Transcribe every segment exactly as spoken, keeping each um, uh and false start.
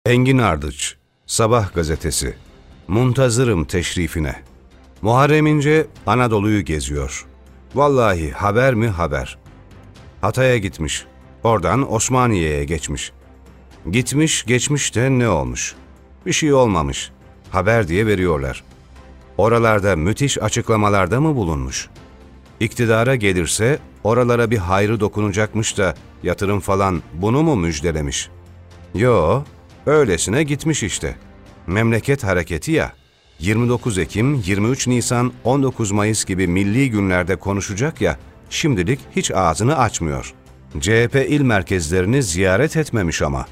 Engin Ardıç, Sabah gazetesi. Muntazırım teşrifine. Muharrem İnce Anadolu'yu geziyor. Vallahi haber mi haber. Hatay'a gitmiş. Oradan Osmaniye'ye geçmiş. Gitmiş geçmiş de ne olmuş? Bir şey olmamış. Haber diye veriyorlar. Oralarda müthiş açıklamalarda mı bulunmuş? İktidara gelirse oralara bir hayrı dokunacakmış da yatırım falan bunu mu müjdelemiş? Yo, öylesine gitmiş işte. Memleket hareketi ya. yirmi dokuz Ekim, yirmi üç Nisan, on dokuz Mayıs gibi milli günlerde konuşacak ya, şimdilik hiç ağzını açmıyor. C H P il merkezlerini ziyaret etmemiş ama.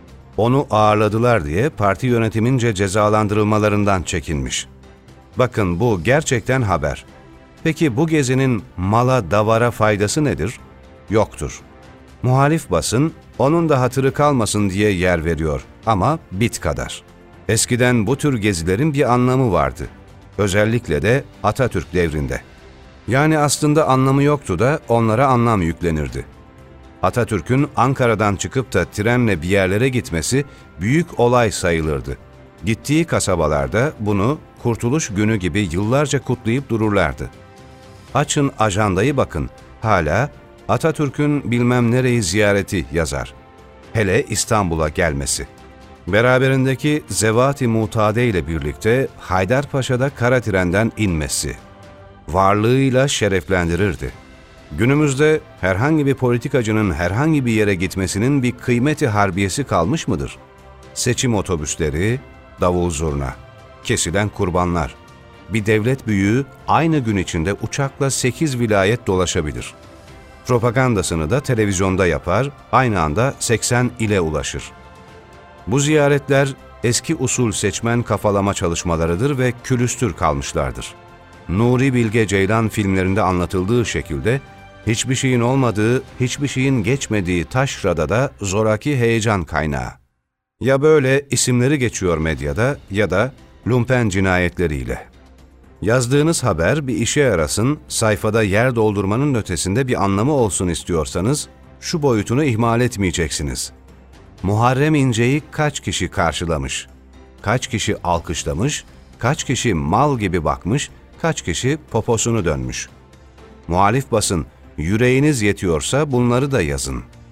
Onu ağırladılar diye parti yönetimince cezalandırılmalarından çekinmiş. Bakın bu gerçekten haber. Peki bu gezinin mala davara faydası nedir? Yoktur. Muhalif basın onun da hatırı kalmasın diye yer veriyor ama bit kadar. Eskiden bu tür gezilerin bir anlamı vardı. Özellikle de Atatürk devrinde. Yani aslında anlamı yoktu da onlara anlam yüklenirdi. Atatürk'ün Ankara'dan çıkıp da trenle bir yerlere gitmesi büyük olay sayılırdı. Gittiği kasabalarda bunu Kurtuluş Günü gibi yıllarca kutlayıp dururlardı. Açın ajandayı bakın, hala Atatürk'ün bilmem nereyi ziyareti yazar. Hele İstanbul'a gelmesi. Beraberindeki Zevat-ı Mutade ile birlikte Haydarpaşa'da kara trenden inmesi. Varlığıyla şereflendirirdi. Günümüzde herhangi bir politikacının herhangi bir yere gitmesinin bir kıymeti harbiyesi kalmış mıdır? Seçim otobüsleri, davul zurna, kesilen kurbanlar. Bir devlet büyüğü aynı gün içinde uçakla sekiz vilayet dolaşabilir. Propagandasını da televizyonda yapar, aynı anda seksen ile ulaşır. Bu ziyaretler eski usul seçmen kafalama çalışmalarıdır ve külüstür kalmışlardır. Nuri Bilge Ceylan filmlerinde anlatıldığı şekilde hiçbir şeyin olmadığı, hiçbir şeyin geçmediği taşrada da zoraki heyecan kaynağı. Ya böyle isimleri geçiyor medyada ya da lumpen cinayetleriyle. Yazdığınız haber bir işe yarasın, sayfada yer doldurmanın ötesinde bir anlamı olsun istiyorsanız şu boyutunu ihmal etmeyeceksiniz. Muharrem İnce'yi kaç kişi karşılamış, kaç kişi alkışlamış, kaç kişi mal gibi bakmış, kaç kişi poposunu dönmüş. Muhalif basın, yüreğiniz yetiyorsa bunları da yazın.